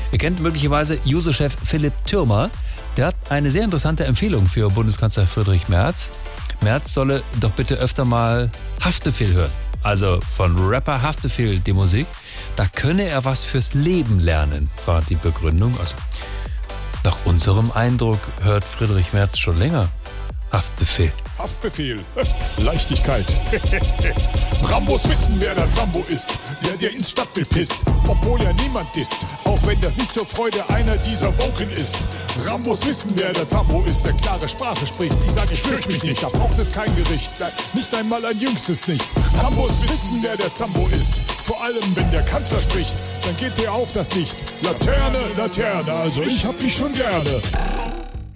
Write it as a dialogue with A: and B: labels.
A: Ihr kennt möglicherweise Juso-Chef Philipp Thürmer. Der hat eine sehr interessante Empfehlung für Bundeskanzler Friedrich Merz. Merz solle doch bitte öfter mal Haftbefehl hören. Also von Rapper Haftbefehl die Musik. Da könne er was fürs Leben lernen, war die Begründung. Also nach unserem Eindruck hört Friedrich Merz schon länger Haftbefehl.
B: Haftbefehl, Leichtigkeit. Rambos wissen, wer der Sambo ist, der ins Stadtbild pisst, obwohl er niemand ist, auch wenn das nicht zur Freude einer dieser Woken ist. Rambos wissen, wer der Sambo ist, der klare Sprache spricht. Ich sag, ich fürchte mich nicht, da braucht es kein Gericht, nicht einmal ein Jüngstes nicht. Rambos wissen, wer der Sambo ist, vor allem wenn der Kanzler spricht, dann geht dir auf das Licht. Laterne, Laterne, also ich hab dich schon gerne.